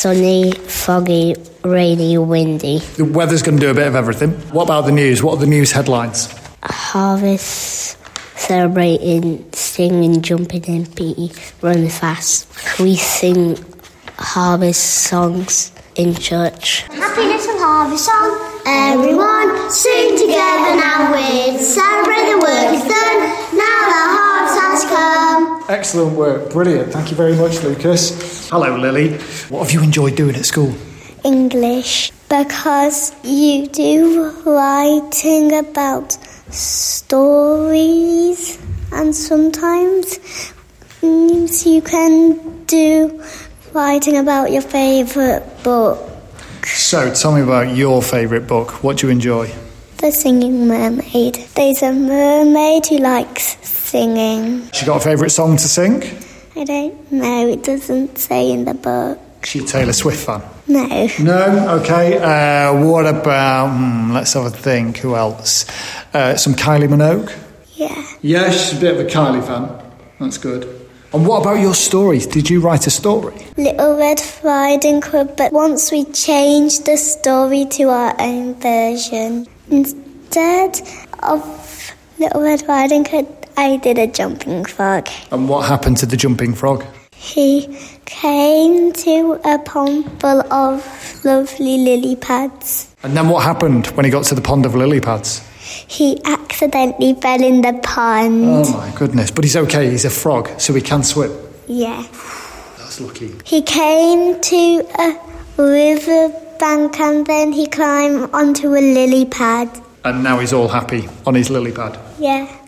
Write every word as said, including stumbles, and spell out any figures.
sunny, foggy, rainy, windy. The weather's going to do a bit of everything. What about the news? What are the news headlines? Harvest, celebrating, singing, jumping in P E, running fast. We sing harvest songs in church. Happy little harvest song. Everyone sing together now. We celebrate the work is done. Now the harvest has come. Excellent work. Brilliant. Thank you very much, Lucas. Hello, Lily. What have you enjoyed doing at school? English, because you do writing about stories, and sometimes you can do writing about your favourite book. So, tell me about your favourite book. What do you enjoy? The Singing Mermaid. There's a mermaid who likes singing. She got a favourite song to sing? I don't know, it doesn't say in the book. Is she a Taylor Swift fan? No. No? Okay. Uh, what about, hmm, let's have a think, who else? Uh, some Kylie Minogue? Yeah. Yeah, she's a bit of a Kylie fan. That's good. And what about your stories? Did you write a story? Little Red Riding Hood, but once we changed the story to our own version. Instead of Little Red Riding Hood, I did a jumping frog. And what happened to the jumping frog? He came to a pond full of lovely lily pads. And then what happened when he got to the pond of lily pads? He accidentally fell in the pond. Oh my goodness, but he's okay, he's a frog, so he can swim. Yeah. That's lucky. He came to a river bank and then he climbed onto a lily pad. And now he's all happy on his lily pad. Yeah.